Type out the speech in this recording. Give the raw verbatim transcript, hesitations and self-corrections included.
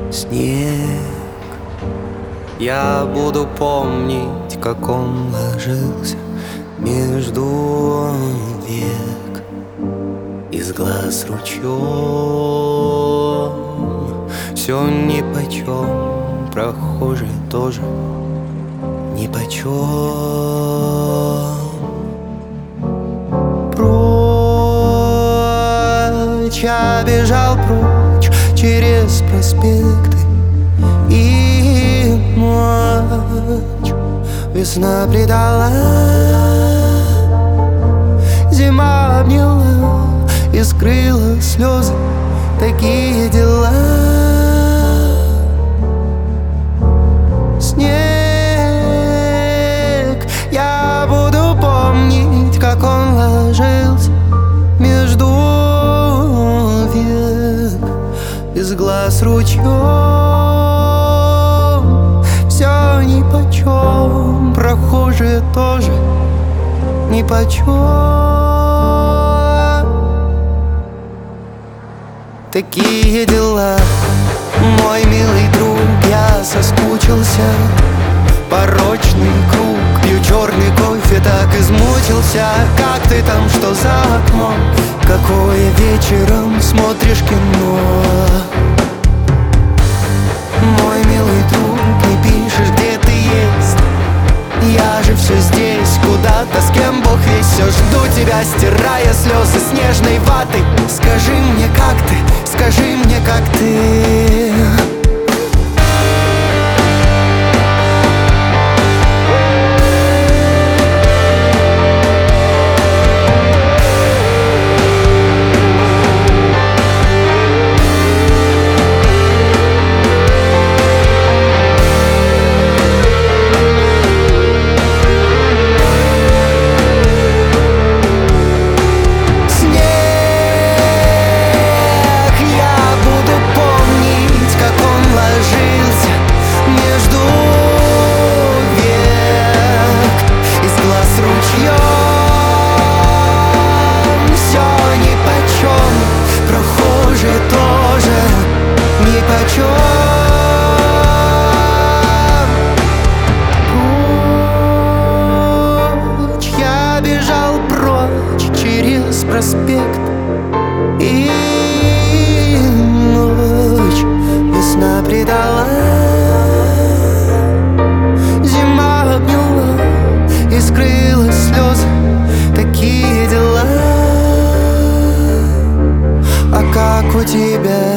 снег. Я буду помнить, как он ложился между век. Из глаз ручьем все нипочем, прохожие тоже нипочем. Прочь, я бежал прочь через проспекты и ночь. Весна предала, зима обняла и скрыла слезы. Такие дела. Снег, я буду помнить, как он ложился между век. Из глаз ручьем все нипочем, прохожие тоже нипочем. Такие дела, мой милый друг, я соскучился. Порочный круг, пью черный кофе, так измучился. Как ты там, что за окном? Какое вечером смотришь кино? Мой милый друг, не пишешь, где ты есть. Я же все здесь, куда-то, с кем Бог весь. Все жду тебя, стирая слезы снежной ватой. Скажи мне, как ты, скажи мне, как ты. Проспект и ночь. Весна предала, зима обняла и скрыла слезы. Такие дела. А как у тебя?